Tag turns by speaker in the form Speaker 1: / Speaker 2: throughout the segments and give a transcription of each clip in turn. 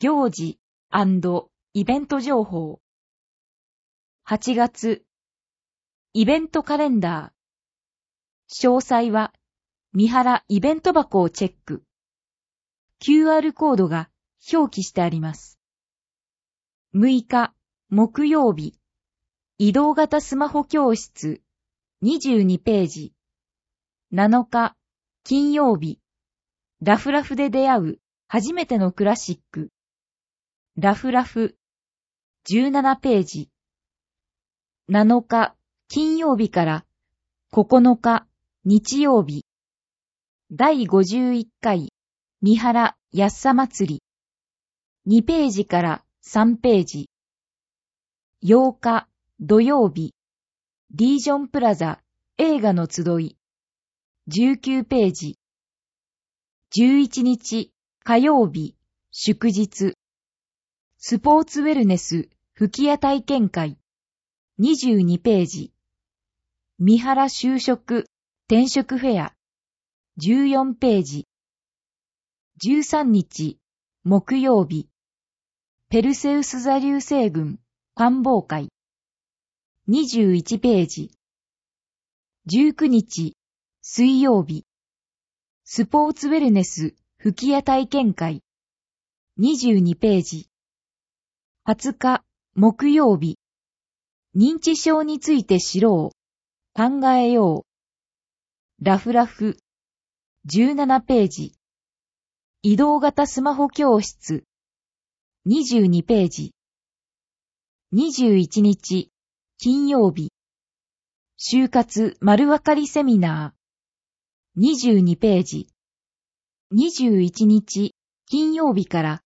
Speaker 1: 行事&イベント情報。8月、イベントカレンダー。詳細は、三原イベント箱をチェック。QR コードが表記してあります。6日、木曜日、移動型スマホ教室、22ページ。7日、金曜日、ラフラフで出会う初めてのクラシック。ラフラフ、17ページ。7日、金曜日から9日、日曜日。第51回、三原安さ祭り。2ページから3ページ。8日、土曜日。リージョンプラザ、映画の集い。19ページ。11日、火曜日、祝日。スポーツウェルネス、吹き矢体験会。22ページ。三原就職、転職フェア。14ページ。13日、木曜日。ペルセウス座流星群、観望会。21ページ。19日、水曜日。スポーツウェルネス、吹き矢体験会。22ページ。20日、木曜日。認知症について知ろう。考えよう。ラフラフ。17ページ。移動型スマホ教室。22ページ。21日、金曜日。就活丸わかりセミナー。22ページ。21日、金曜日から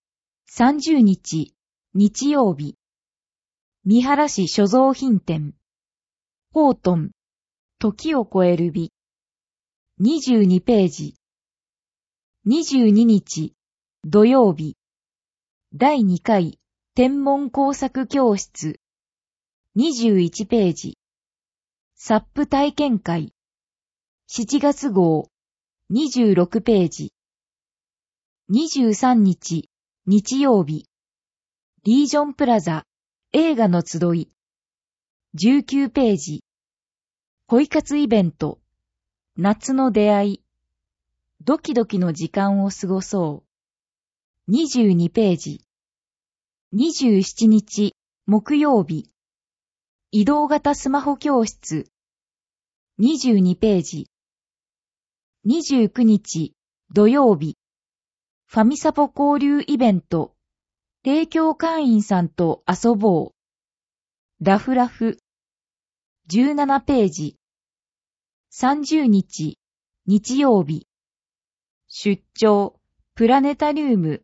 Speaker 1: 30日、日曜日。三原市所蔵品店。ホートン。時を超える美。22ページ。22日、土曜日。第2回、天文工作教室。21ページ。サップ体験会。7月号。26ページ。23日、日曜日。リージョンプラザ、映画の集い。19ページ。恋活イベント。夏の出会い。ドキドキの時間を過ごそう。22ページ。27日、木曜日。移動型スマホ教室。22ページ。29日、土曜日。ファミサポ交流イベント。提供会員さんと遊ぼう。ラフラフ。17ページ。30日、日曜日。出張、プラネタリウム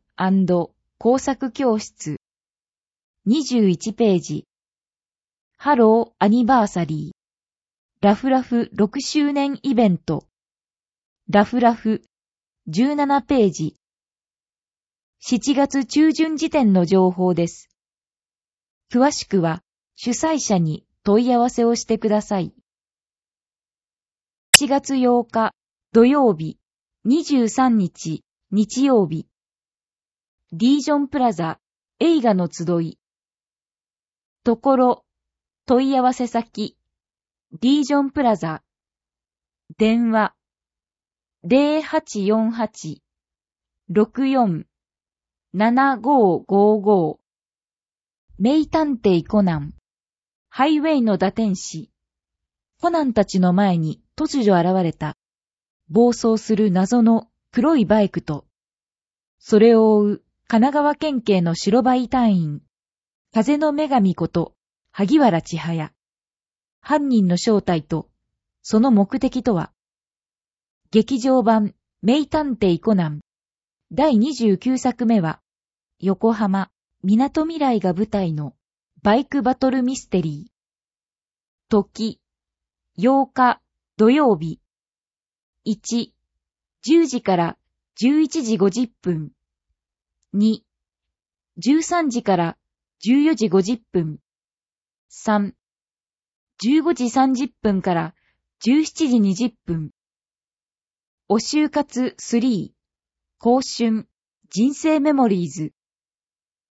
Speaker 1: &工作教室。21ページ。ハローアニバーサリー。ラフラフ6周年イベント。ラフラフ。17ページ。7月中旬時点の情報です。詳しくは主催者に問い合わせをしてください。7月8日土曜日、23日日曜日。リージョンプラザ映画の集い。ところ、問い合わせ先、リージョンプラザ。電話、0848-64-7555。名探偵コナン。ハイウェイの打天使。コナンたちの前に突如現れた。暴走する謎の黒いバイクと、それを追う神奈川県警の白バイ隊員。風の女神こと萩原千早。犯人の正体と、その目的とは。劇場版名探偵コナン。第29作目は、横浜、みなとみらいが舞台のバイクバトルミステリー。時、8日土曜日。1、10時から11時50分。2、13時から14時50分。3、15時30分から17時20分。お就活3、香春、人生メモリーズ。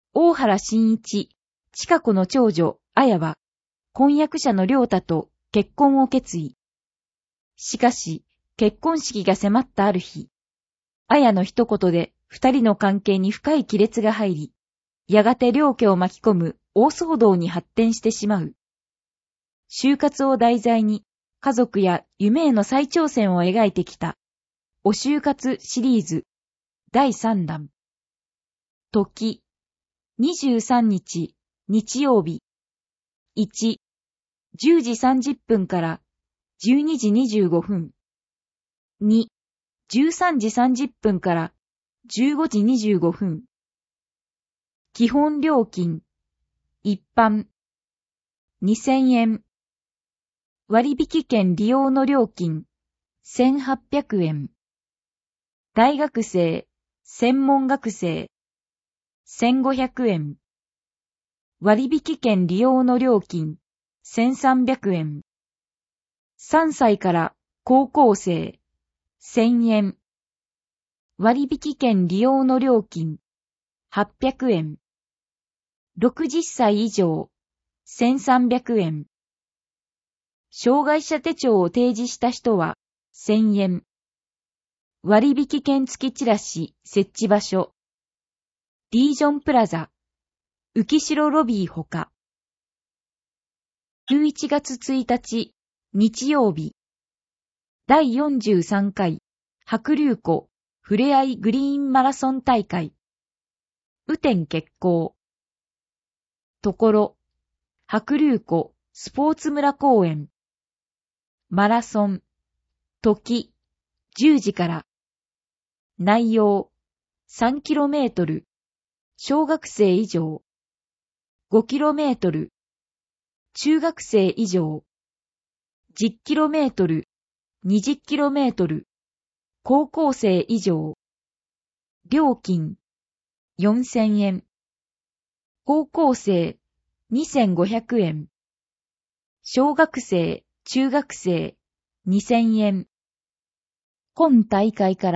Speaker 1: 大原慎一、千佳子の長女、綾は、婚約者の良太と結婚を決意。しかし、結婚式が迫ったある日、綾の一言で二人の関係に深い亀裂が入り、やがて両家を巻き込む大騒動に発展してしまう。就活を題材に家族や夢への再挑戦を描いてきた、お就活シリーズ第3弾。時、23日、日曜日。1、10時30分から12時25分。2、13時30分から15時25分。基本料金、一般、2000円。割引券利用の料金、1800円。大学生、専門学生、1500円。割引券利用の料金、1300円。3歳から高校生、1000円。割引券利用の料金、800円。60歳以上、1300円。障害者手帳を提示した人は、1000円。割引券付きチラシ設置場所。リージョンプラザ、浮城ロビーほか。11月1日、日曜日。第43回、白龍湖ふれあいグリーンマラソン大会。雨天決行。ところ、白龍湖スポーツ村公園。マラソン。時、10時から。内容、3km。小学生以上。5km。中学生以上。10km。20km。高校生以上。料金、4000円。高校生、2500円。小学生、中学生、2000円。今大会から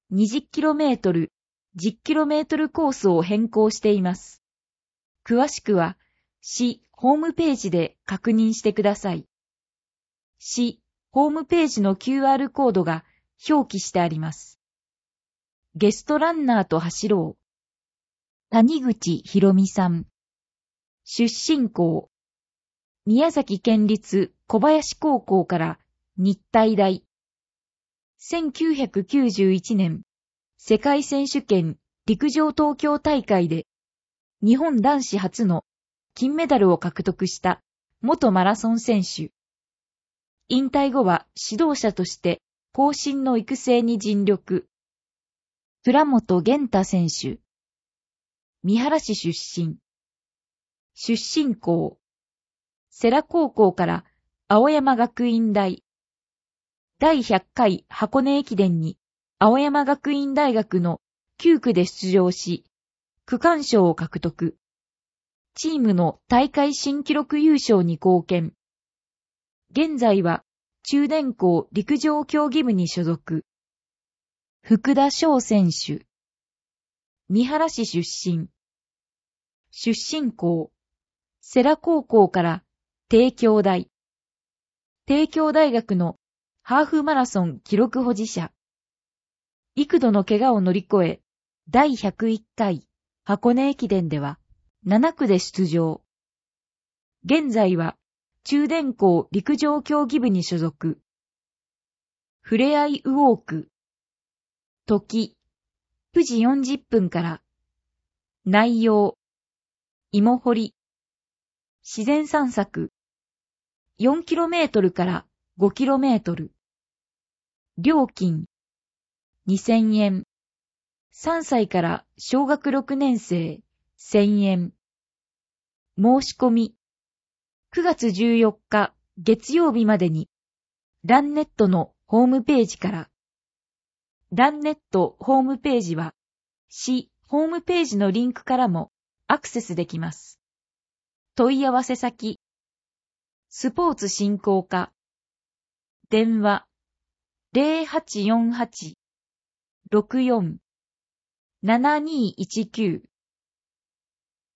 Speaker 1: 20km、10km コースを変更しています。詳しくは、市ホームページで確認してください。市ホームページの QR コードが表記してあります。ゲストランナーと走ろう。谷口博美さん。出身校。宮崎県立小林高校から日体大。1991年、世界選手権陸上東京大会で、日本男子初の金メダルを獲得した元マラソン選手。引退後は指導者として後進の育成に尽力。倉本玄太選手。三原市出身。出身校。世羅高校から青山学院大。第100回箱根駅伝に青山学院大学の9区で出場し、区間賞を獲得。チームの大会新記録優勝に貢献。現在は中電工陸上競技部に所属。福田翔選手。三原市出身。出身校。世羅高校から帝京大。帝京大学のハーフマラソン記録保持者。幾度の怪我を乗り越え、第101回箱根駅伝では7区で出場。現在は中電工陸上競技部に所属。ふれあいウォーク。時、9時40分から。内容、芋掘り。自然散策。4km から 5km。料金、2000円。3歳から小学6年生、1000円。申し込み、9月14日月曜日までに、ランネットのホームページから。ランネットホームページは、市ホームページのリンクからもアクセスできます。問い合わせ先、スポーツ振興課。電話、0848-64-7219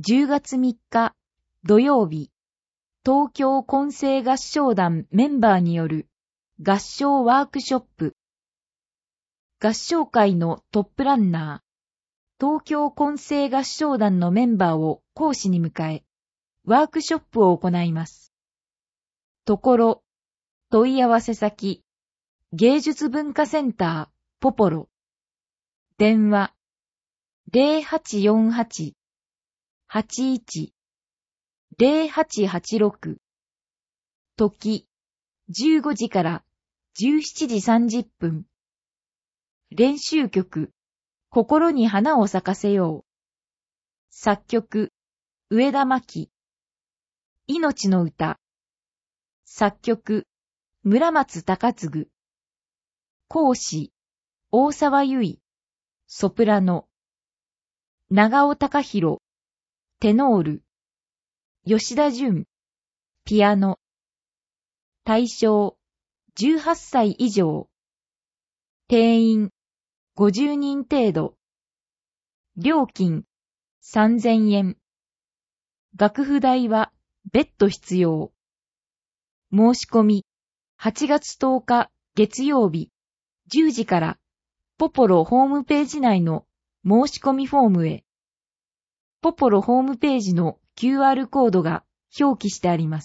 Speaker 1: 10月3日土曜日、東京混声合唱団メンバーによる合唱ワークショップ。合唱会のトップランナー、東京混声合唱団のメンバーを講師に迎え、ワークショップを行います。ところ、問い合わせ先、芸術文化センター、ポポロ。電話、0848-81-0886。時、15時から17時30分。練習曲、心に花を咲かせよう。作曲、上田真希。命の歌。作曲、村松孝次。講師、大沢由衣。ソプラノ。長尾隆弘。テノール。吉田純。ピアノ。対象、18歳以上。定員、50人程度。料金、3000円。楽譜代は別途必要。申し込み、8月10日月曜日、10時から、ポポロホームページ内の申し込みフォームへ。ポポロホームページの QR コードが表記してあります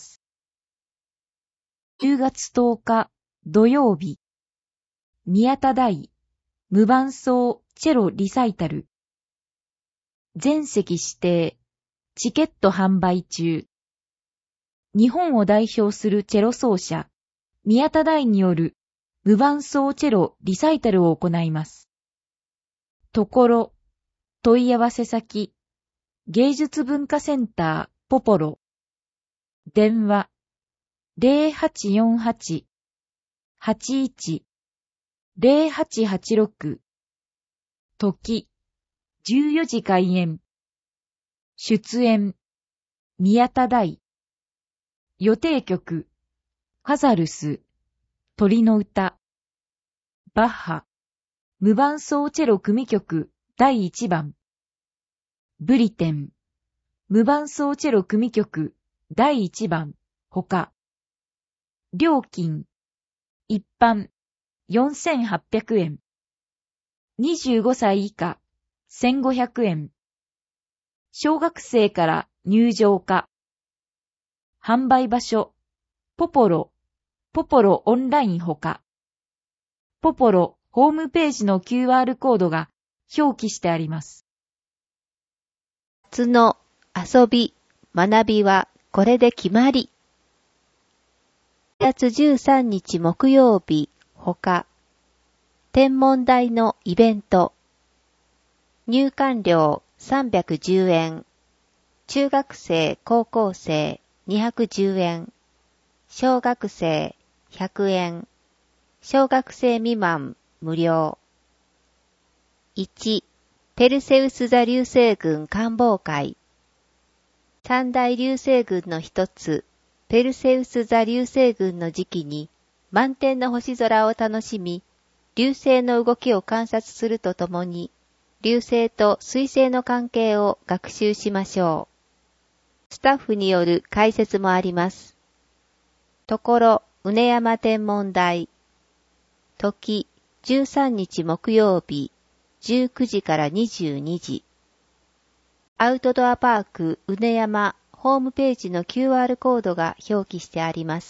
Speaker 1: 。10月10日土曜日、宮田大無伴奏チェロリサイタル。全席指定、チケット販売中。日本を代表するチェロ奏者、宮田大による無伴奏チェロリサイタルを行います。ところ、問い合わせ先、芸術文化センター、ポポロ。電話、0848-81-0886。時、14時開演。出演、宮田大。予定曲、カザルス、鳥の歌。バッハ、無伴奏チェロ組曲第1番。ブリテン、無伴奏チェロ組曲第1番、ほか。料金、一般、4800円。25歳以下、1500円。小学生から入場可。販売場所、ポポロオンラインほか。ポポロホームページの QR コードが表記してあります。
Speaker 2: 夏の遊び、学びはこれで決まり。4月13日木曜日、ほか。天文台のイベント。入館料310円。中学生、高校生210円。小学生100円。小学生未満無料。1、ペルセウス座流星群観望会。三大流星群の一つ、ペルセウス座流星群の時期に満天の星空を楽しみ、流星の動きを観察するとともに、流星と水星の関係を学習しましょう。スタッフによる解説もあります。ところ、畝山天文台。時、13日木曜日、19時から22時。アウトドアパーク畝山ホームページの QR コードが表記してあります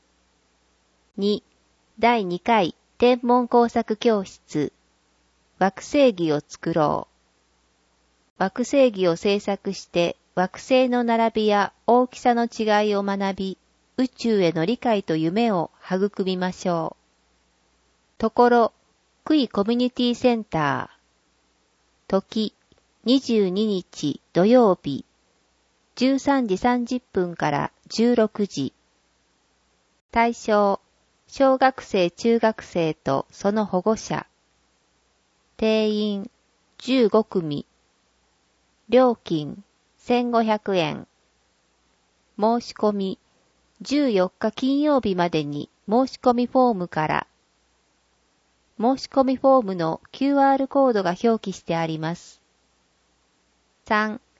Speaker 2: 。2、第2回天文工作教室。惑星儀を作ろう。惑星儀を制作して惑星の並びや大きさの違いを学び、宇宙への理解と夢を育みましょう。ところ、クイコミュニティセンター。時、22日土曜日、13時30分から16時。対象、小学生中学生とその保護者。定員、15組。料金、1500円。申し込み、14日金曜日までに申し込みフォームから。申し込みフォームの QR コードが表記してあります。3、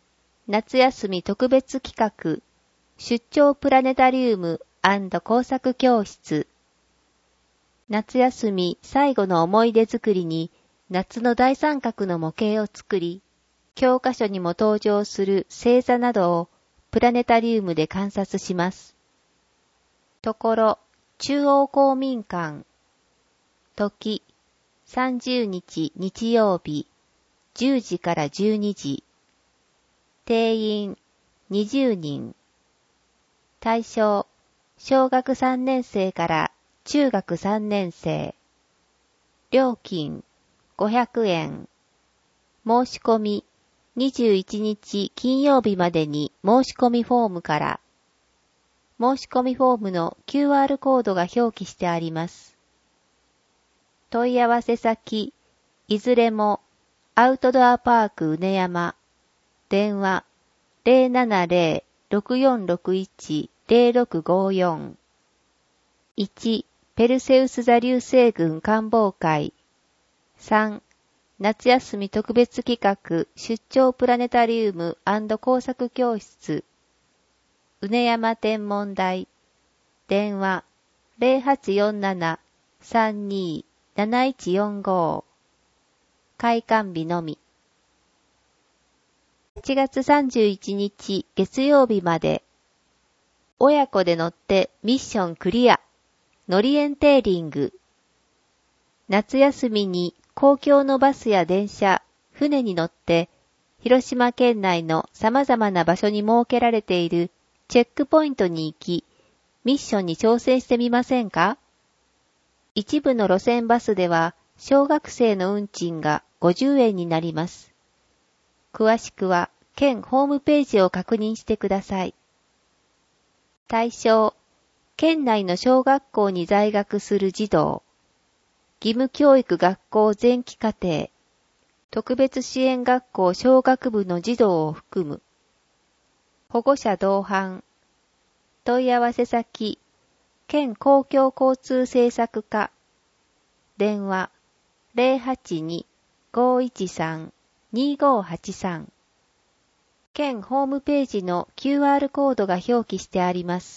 Speaker 2: 夏休み特別企画、出張プラネタリウム&工作教室。夏休み最後の思い出作りに夏の大三角の模型を作り、教科書にも登場する星座などをプラネタリウムで観察します。ところ、中央公民館。時、30日日曜日、10時から12時。定員、20人。対象、小学3年生から中学3年生。料金、500円。申し込み、21日金曜日までに申し込みフォームから。申し込みフォームの QR コードが表記してあります。問い合わせ先、いずれもアウトドアパーク畝山。電話、070-6461-0654。1、ペルセウス座流星群観望会。3、夏休み特別企画出張プラネタリウム&工作教室。畝山天文台。電話、0847-32-7145。開館日のみ。8月31日月曜日まで。親子で乗ってミッションクリア。乗りエンテーリング。夏休みに公共のバスや電車、船に乗って広島県内の様々な場所に設けられているチェックポイントに行き、ミッションに挑戦してみませんか？一部の路線バスでは小学生の運賃が50円になります。詳しくは県ホームページを確認してください。対象、県内の小学校に在学する児童、義務教育学校前期課程、特別支援学校小学部の児童を含む。保護者同伴。問い合わせ先、県公共交通政策課。電話、082-513-2583。県ホームページの QR コードが表記してあります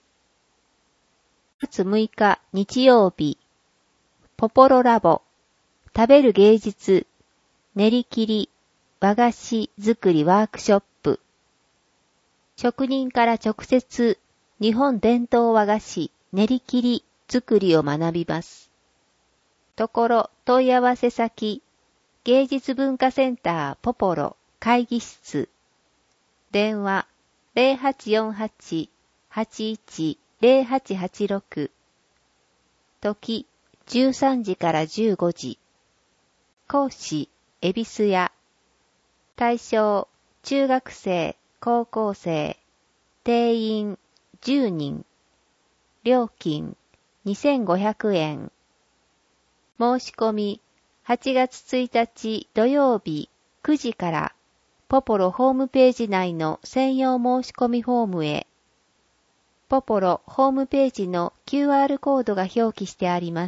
Speaker 2: 。9月6日日曜日。ポポロラボ、食べる芸術、練り切り、和菓子作りワークショップ。職人から直接、日本伝統和菓子、練り切り作りを学びます。ところ、問い合わせ先、芸術文化センターポポロ会議室。電話、0848-810886。時、13時から15時。講師、恵比寿屋。対象、中学生、高校生。定員、10人。料金、2500円。申し込み、8月1日土曜日9時から、ポポロホームページ内の専用申し込みフォームへ。ポポロホームページの QR コードが表記してあります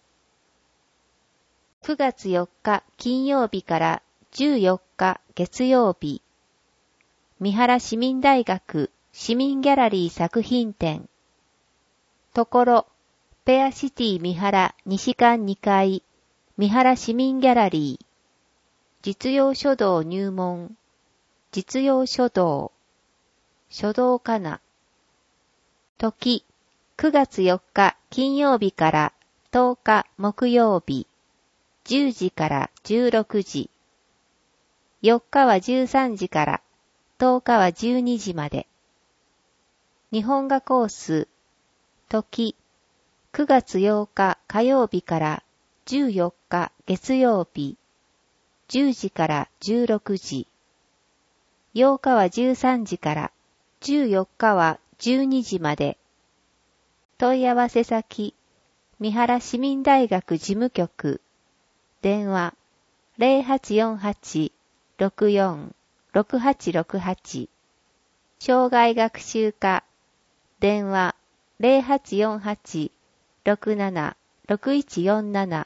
Speaker 2: 。9月4日金曜日から14日月曜日。三原市民大学市民ギャラリー作品展。ところ、ペアシティ三原西館2階、三原市民ギャラリー。実用書道入門。実用書道。書道かな。時、9月4日金曜日から10日木曜日。10時から16時。4日は13時から10日は12時まで。日本画コース。時、9月8日火曜日から14日月曜日。10時から16時。8日は13時から14日は12時まで。問い合わせ先、三原市民大学事務局。電話、0848-64-6868。障害学習課。電話、0848-67-6147。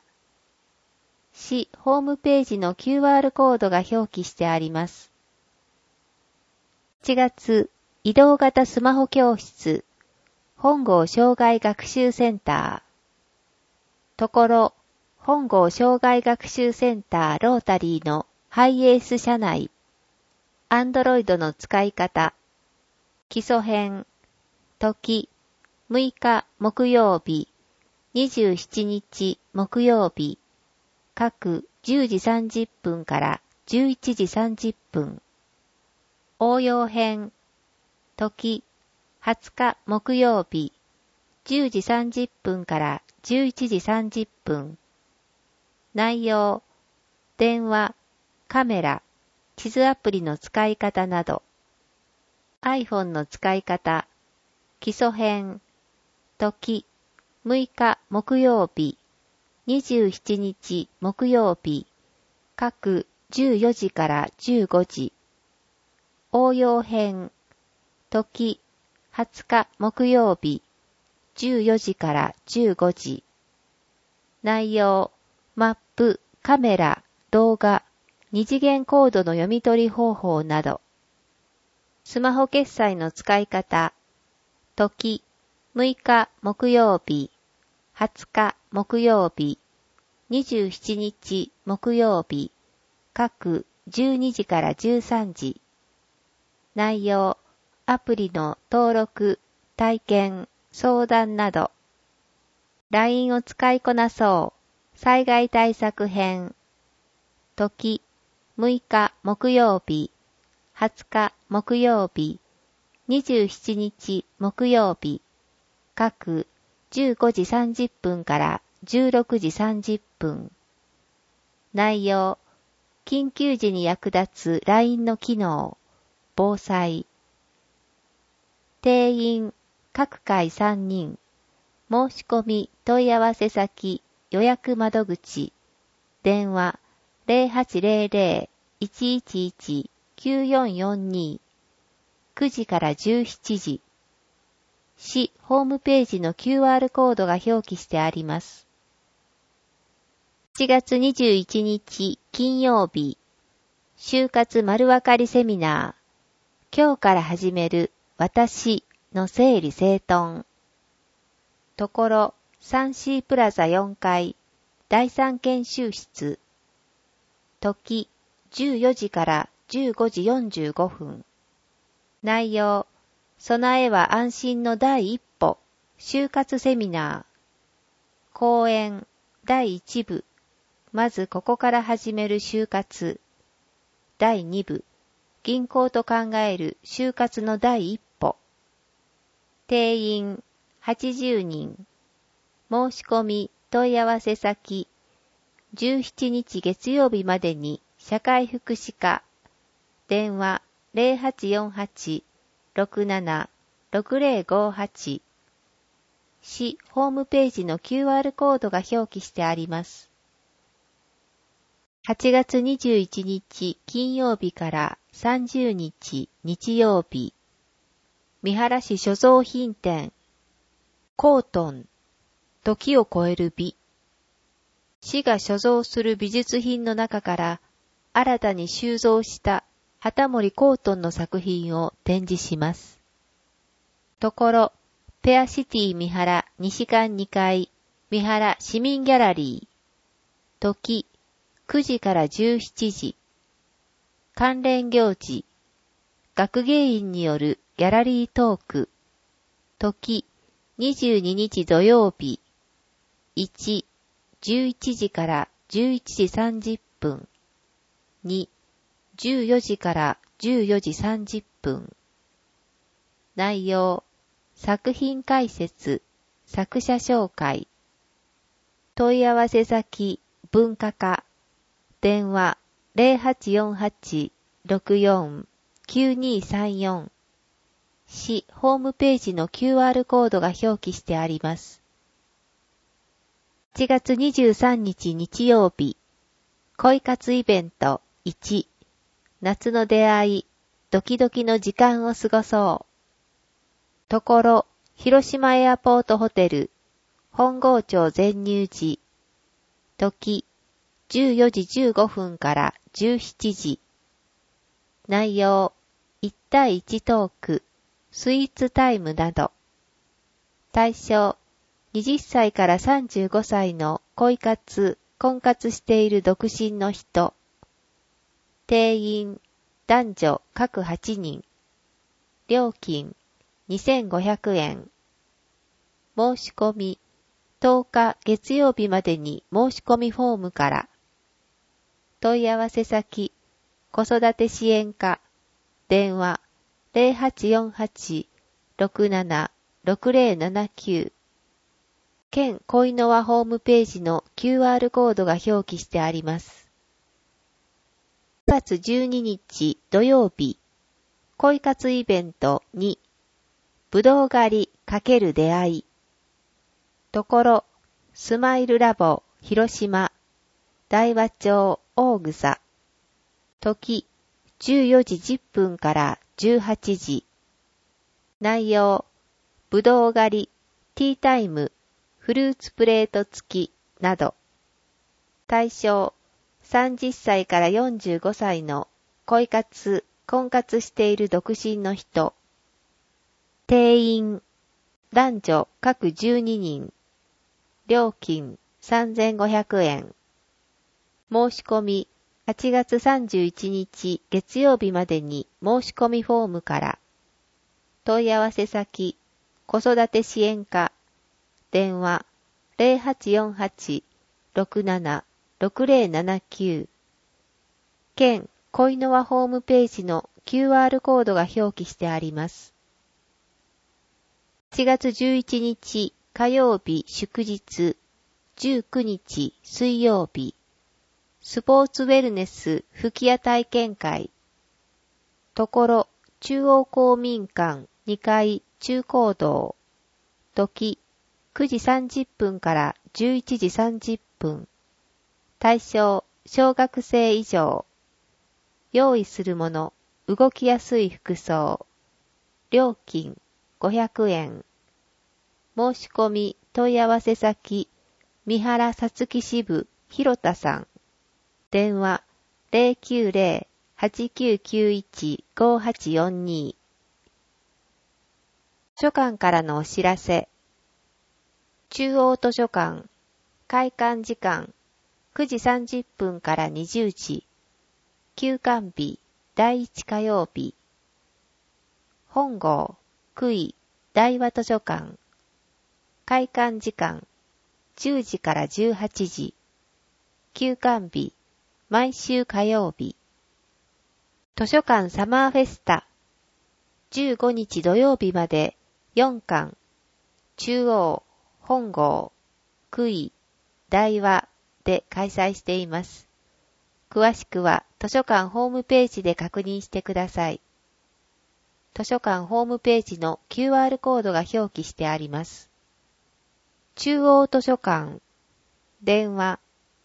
Speaker 2: 市ホームページの QR コードが表記してあります。 7月、移動型スマホ教室、本郷障害学習センター。ところ、本郷障害学習センターロータリーのハイエース車内、アンドロイドの使い方、基礎編、時、6日木曜日、27日木曜日、各10時30分から11時30分。応用編、時、20日木曜日、10時30分から11時30分。内容、電話、カメラ、地図アプリの使い方など。iPhone の使い方、基礎編、時、6日木曜日、27日木曜日、各14時から15時。応用編、時、20日木曜日、14時から15時。内容、マップ、カメラ、動画、二次元コードの読み取り方法など。スマホ決済の使い方、時、6日木曜日、20日木曜日、27日木曜日、各12時から13時。内容、アプリの登録、体験、相談など。LINE を使いこなそう。災害対策編。時、6日木曜日、20日木曜日、27日木曜日、各15時30分から16時30分。内容、緊急時に役立つ LINE の機能、防災。定員、各回3人。申し込み問い合わせ先、予約窓口。電話、0800-111-9442。9時から17時。市ホームページの QR コードが表記してあります。7月21日金曜日、就活丸わかりセミナー。今日から始める私の整理整頓。ところ 3C プラザ4階第3研修室。時14時から15時45分。内容、備えは安心の第一歩、就活セミナー。講演第1部、まずここから始める就活。第2部、銀行と考える就活の第一歩。定員80人。申し込み問い合わせ先。17日月曜日までに社会福祉課。電話0848-67-6058。市ホームページの QR コードが表記してあります。8月21日金曜日から30日日曜日。三原市所蔵品店。コートン。時を超える美。市が所蔵する美術品の中から新たに収蔵した畑森コートンの作品を展示します。ところ、ペアシティ三原西館2階三原市民ギャラリー。時、9時から17時。関連行事。学芸員によるギャラリートーク。時、22日土曜日。1、11時から11時30分。2、14時から14時30分。内容、作品解説、作者紹介。問い合わせ先、文化課。電話、0848-64-9234。市ホームページの QR コードが表記してあります。7月23日日曜日。恋活イベント1。夏の出会い、ドキドキの時間を過ごそう。ところ、広島エアポートホテル、本郷町全入時。時、14時15分から17時。内容、 1対1トーク、スイーツタイムなど。対象、20歳から35歳の恋活、婚活している独身の人。定員、男女各8人。料金、2500円。申し込み、10日月曜日までに申し込みフォームから。問い合わせ先、子育て支援課、電話、0848-67-6079。県恋の輪ホームページの QR コードが表記してあります。9月12日土曜日、恋活イベント2、ぶどう狩り×出会い。ところ、スマイルラボ広島、大和町大草。時、14時10分から18時。内容、ぶどう狩り、ティータイム、フルーツプレート付きなど。対象、30歳から45歳の恋活、婚活している独身の人。定員、男女各12人。料金3500円。申し込み、8月31日月曜日までに申し込みフォームから。問い合わせ先、子育て支援課。電話、0848-67-6079。県恋の輪ホームページの QR コードが表記してあります。7月11日火曜日祝日、19日水曜日、スポーツウェルネス吹き矢体験会。ところ、中央公民館2階中高堂。時、9時30分から11時30分。対象、小学生以上。用意するもの、動きやすい服装。料金、500円。申し込み、問い合わせ先、三原さつき支部、広田さん。電話、090-8991-5842。図書館からのお知らせ。中央図書館、開館時間、9時30分から20時。休館日、第1火曜日。本郷、久井、大和図書館。開館時間、10時から18時。休館日、毎週火曜日。図書館サマーフェスタ。15日土曜日まで4館。中央、本郷、久井、大和で開催しています。詳しくは図書館ホームページで確認してください。図書館ホームページの QR コードが表記してあります。中央図書館。電話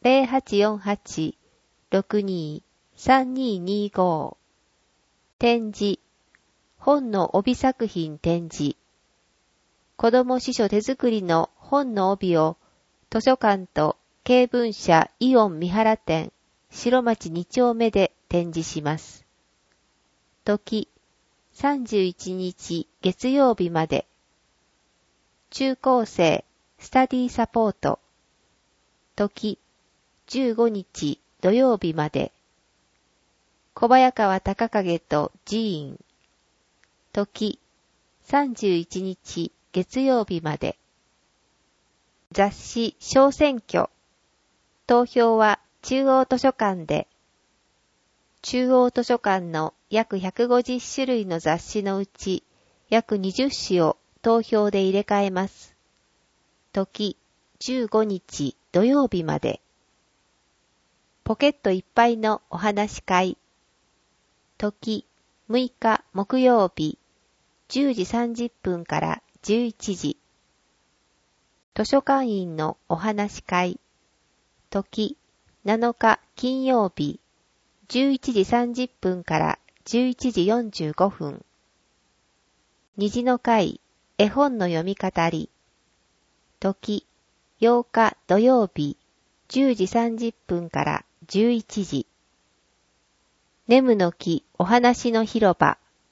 Speaker 2: 0848-62-3225。展示。本の帯作品展示。子ども司書手作りの本の帯を図書館と経文社イオン三原店白町2丁目で展示します。時、31日月曜日まで。中高生スタディサポート。時、15日土曜日まで。小早川隆景と寺院。時、31日月曜日まで。雑誌小選挙。投票は中央図書館で。中央図書館の約150種類の雑誌のうち約20種を投票で入れ替えます。時、15日土曜日まで。ポケットいっぱいのお話し会。時、6日木曜日、10時30分から11時。図書館員のお話し会。時、7日金曜日、11時30分から11時45分。虹の会、絵本の読み語り。時、8日土曜日、10時30分から11時。ネムの木お話の広場。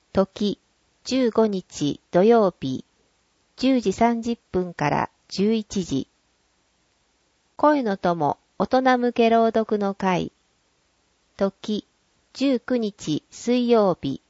Speaker 2: 時15日土曜日10時30分から11時。声の友大人向け朗読の会。時19日水曜日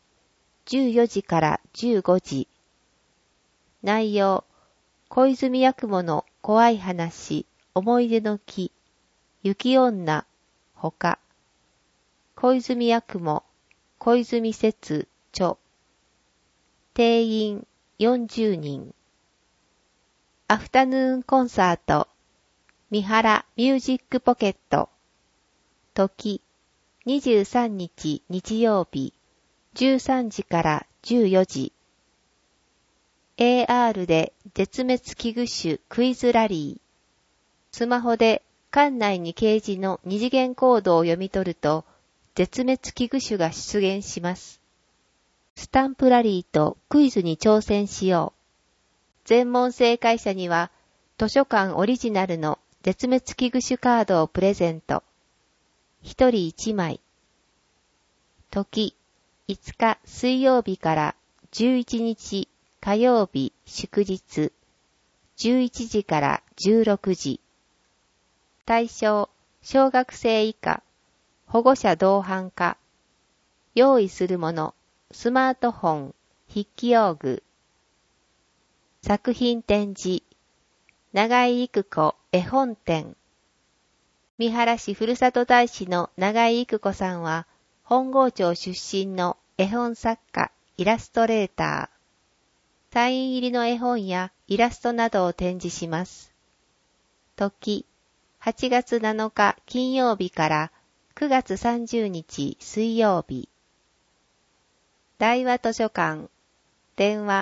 Speaker 2: 14時から15時。内容、小泉八雲の怖い話、思い出の木、雪女、ほか。小泉八雲、小泉節、著。定員40人。アフタヌーンコンサート、三原ミュージックポケット。時、23日日曜日、13時から14時。AR で絶滅危惧種クイズラリー。スマホで館内に掲示の二次元コードを読み取ると、絶滅危惧種が出現します。スタンプラリーとクイズに挑戦しよう。全問正解者には、図書館オリジナルの絶滅危惧種カードをプレゼント。一人一枚。時、5日水曜日から11日火曜日祝日。11時から16時。対象、小学生以下。保護者同伴か。用意するもの、スマートフォン、筆記用具。作品展示、長井育子絵本展。三原市ふるさと大使の長井育子さんは、本郷町出身の絵本作家、イラストレーター。サイン入りの絵本やイラストなどを展示します。時、8月7日金曜日から9月30日水曜日。大和図書館、電話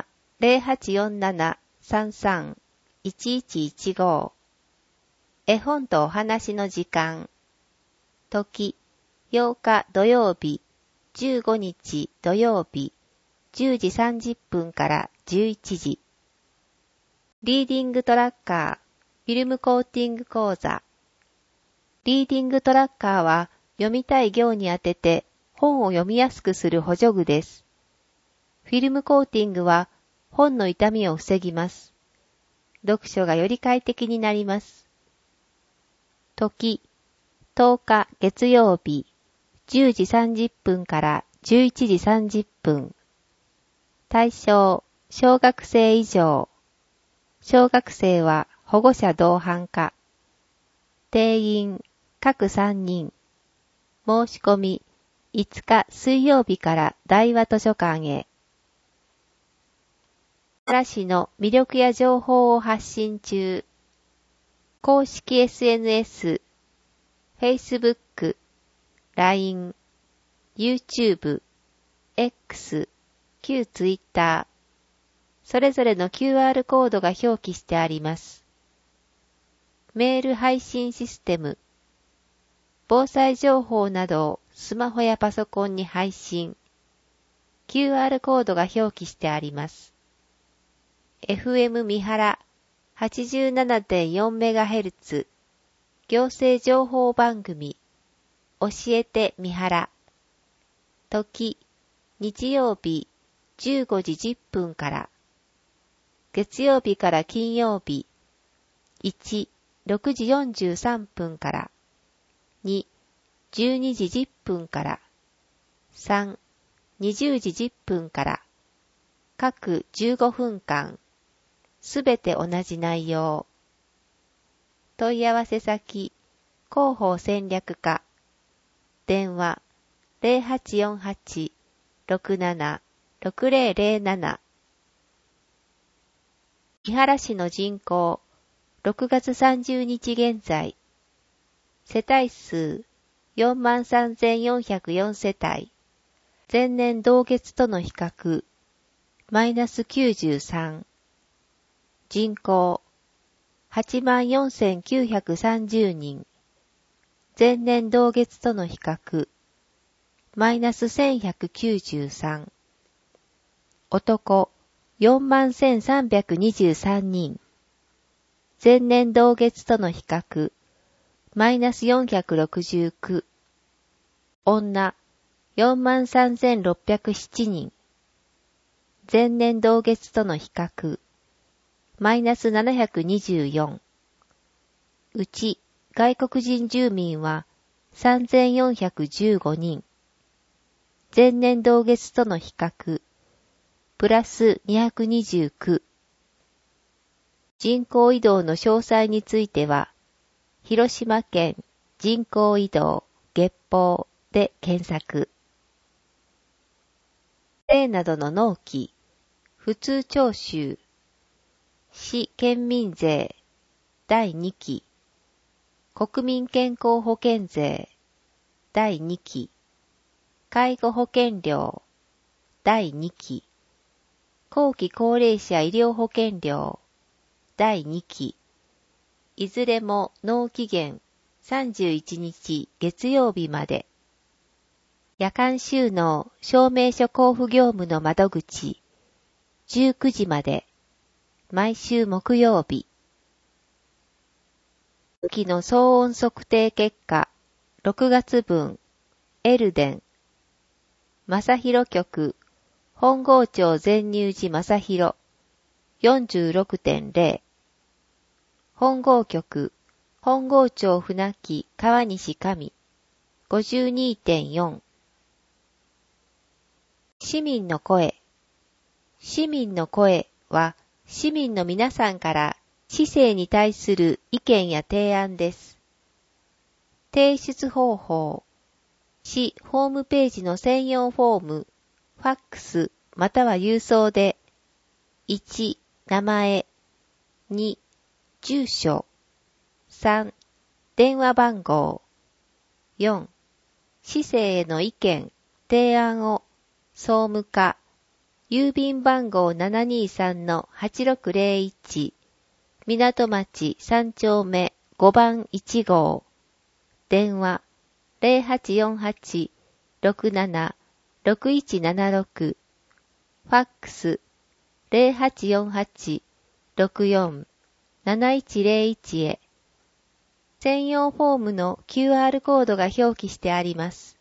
Speaker 2: 0847-33-1115。絵本とお話の時間。時、8日土曜日、15日土曜日、10時30分から11時。リーディングトラッカー、フィルムコーティング講座。リーディングトラッカーは読みたい行に当てて本を読みやすくする補助具です。フィルムコーティングは本の傷みを防ぎます。読書がより快適になります。時、10日月曜日、10時30分から11時30分。対象、小学生以上。小学生は保護者同伴か。定員、各3人。申し込み、5日水曜日から大和図書館へ。原市の魅力や情報を発信中。公式 SNS、Facebook、LINE、YouTube、X、旧 Twitter、それぞれの QR コードが表記してあります。メール配信システム、防災情報などをスマホやパソコンに配信。QR コードが表記してあります。FM 三原 87.4MHz 行政情報番組教えて三原。時、日曜日15時10分から。月曜日から金曜日。1、6時43分から。2、12時10分から。3、20時10分から。各15分間。すべて同じ内容。問い合わせ先、広報戦略課。電話、0848-67-6007。三原市の人口、6月30日現在。世帯数、43,404 世帯。前年同月との比較、マイナス93。人口、84,930 人。前年同月との比較、マイナス1193。男、41,323 人。前年同月との比較、マイナス469。女、43,607 人。 前年同月との比較、マイナス724。うち外国人住民は3415人。前年同月との比較、プラス229。人口移動の詳細については、広島県人口移動月報で検索。税などの納期、普通徴収、市県民税第2期、国民健康保険税第2期、介護保険料第2期、後期高齢者医療保険料第2期、いずれも納期限31日月曜日まで。夜間収納証明書交付業務の窓口、19時まで、毎週木曜日。期の騒音測定結果、6月分、エルデン。正広局、本郷町全入寺正広、46.0。本郷局、本郷町船木川西上、52.4。市民の声。市民の声は、市民の皆さんから市政に対する意見や提案です。提出方法。市ホームページの専用フォーム、ファックスまたは郵送で、1、名前、2、住所、3、電話番号、4、市政への意見、提案を総務課、郵便番号 723-8601、港町3丁目5番1号、電話 0848-67-6176、ファックス 0848-64-7101 へ、専用フォームの QR コードが表記してあります。